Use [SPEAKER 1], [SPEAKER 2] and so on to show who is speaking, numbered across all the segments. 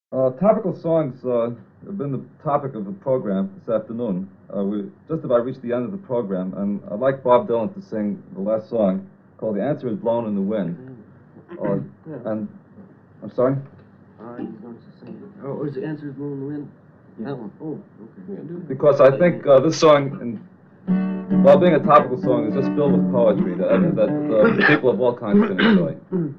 [SPEAKER 1] Topical songs have been the topic of the program this afternoon. We just about reached the end of the program, and I'd like Bob Dylan to sing the last song called "The Answer Is Blown in the Wind." And I'm sorry.
[SPEAKER 2] He's going to sing it. Oh, is the Answer Is Blown in the Wind? Yeah. That one. Oh, okay.
[SPEAKER 1] Because I think this song, while being a topical song, is just filled with poetry that people of all kinds can enjoy.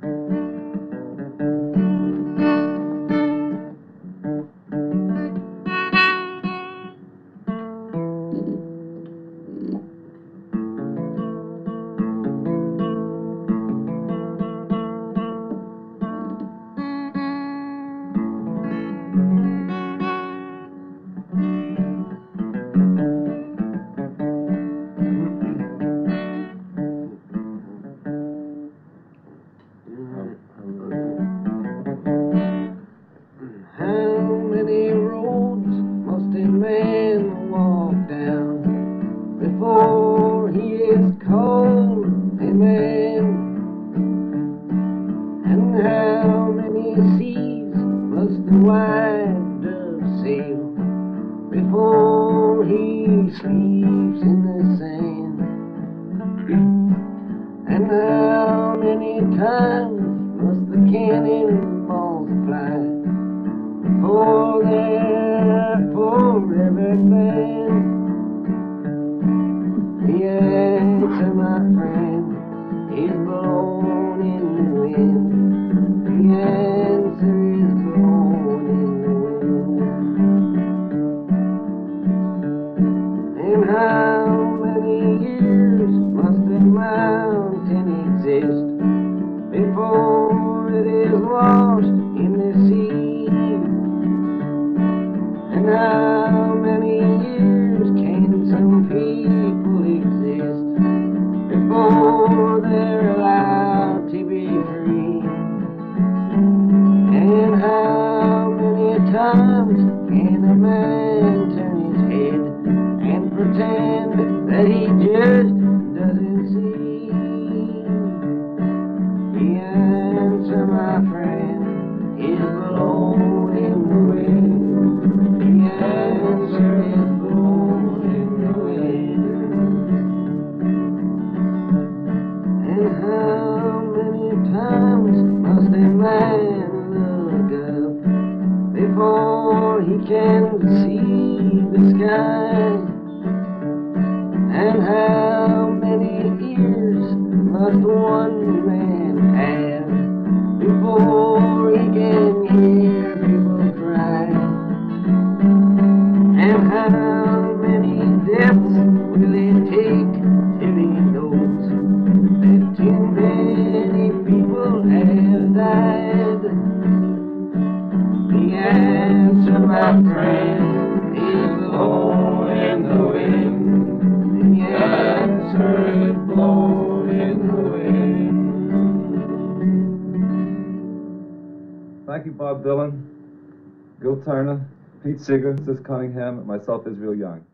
[SPEAKER 2] Before he is called a man, and how many seas must the white dove sail before he sleeps in the sand, and how many times must the cannonballs fly before they're forever banned? The answer, my friend, is blown in the wind. The answer is blown in the wind. And how many years must a mountain exist before it is lost in the sea? And how many years can some people exist before they're allowed to be free? And how many times can a man turn his head and pretend that he just doesn't see? The answer, my friend, is blown in the wind. The answer is blown in the wind. And how many times must a man look up before he can see the sky? And how many ears must one man have before he can hear people cry? And how many deaths will it take till he knows that too many people have died? The answer, my friend, is blown in the wind. The answer is blown in the wind.
[SPEAKER 1] Thank you, Bob Dylan, Gil Turner, Pete Seeger, Sis Cunningham, and myself, Israel Young.